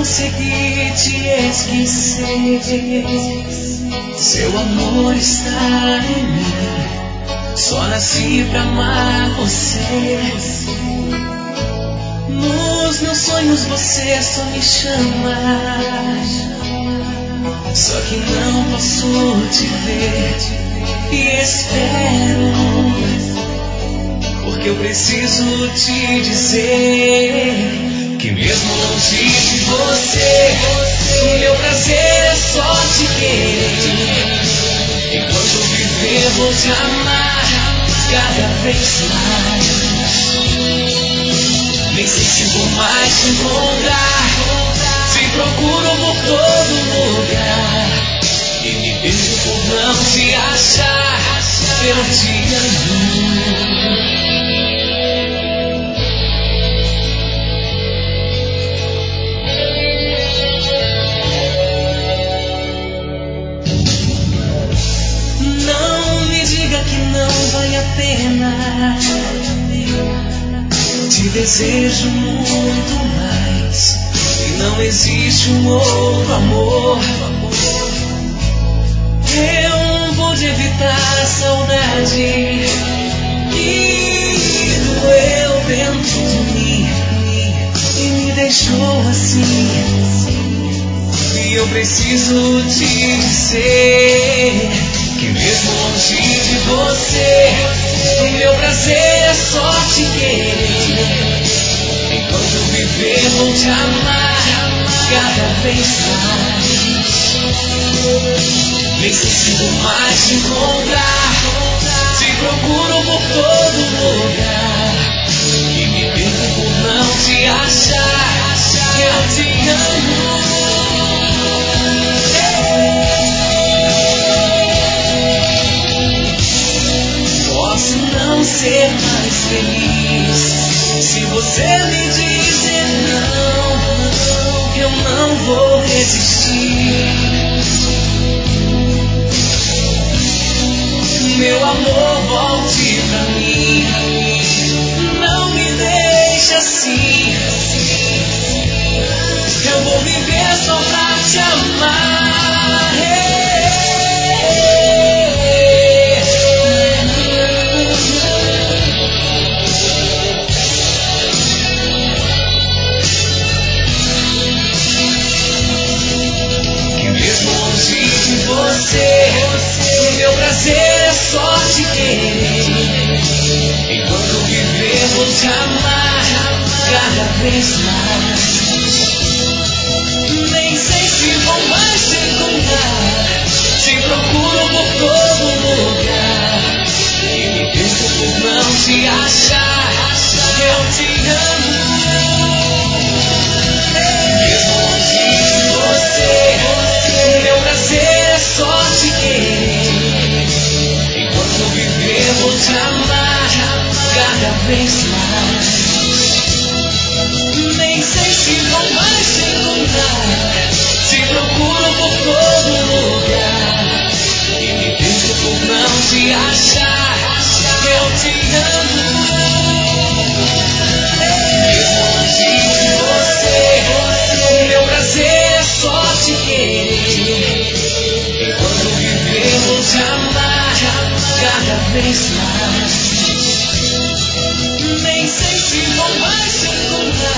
consegui te esquecer. Seu amor está em mim, só nasci pra amar você. Nos meus sonhos você só me chama, só que não posso te ver e espero, porque eu preciso te dizer que mesmo longe de você, o meu prazer é só te querer. Enquanto viver vou te amar cada vez mais. Nem sei se vou mais te encontrar, te procuro por todo lugar e me perco por não te achar. Eu te amo. Que não vale a pena, te desejo muito mais e não existe um outro amor. Eu não pude evitar a saudade que doeu dentro de mim e me deixou assim. E eu preciso te dizer que mesmo longe de você, o meu prazer é só te querer. Enquanto eu viver vou te amar cada vez mais. Nem sei se vou mais te encontrar, te procuro por todo lugar e me perco por não te achar. Eu te amo. Posso não ser mais feliz se você me dizer não, eu não vou resistir. Meu amor, volte pra mim, não me deixe assim. Eu vou viver só pra te amar. O meu prazer é só te querer. Enquanto viver vou te amar cada vez mais. Nem sei se vou mais te encontrar, te procuro por todo lugar e me perco por não te achar. Eu te amo. Mesmo longe de você, o meu prazer é só te querer. Enquanto viver vou te amar cada vez mais. Nem sei se vou mais te encontrar, te procuro por todo lugar e me perco por não te achar. Eu te amo. Mesmo longe de você, o meu prazer é só te querer. Enquanto viver vou te amar cada vez mais. Nem sei se vou mais te encontrar,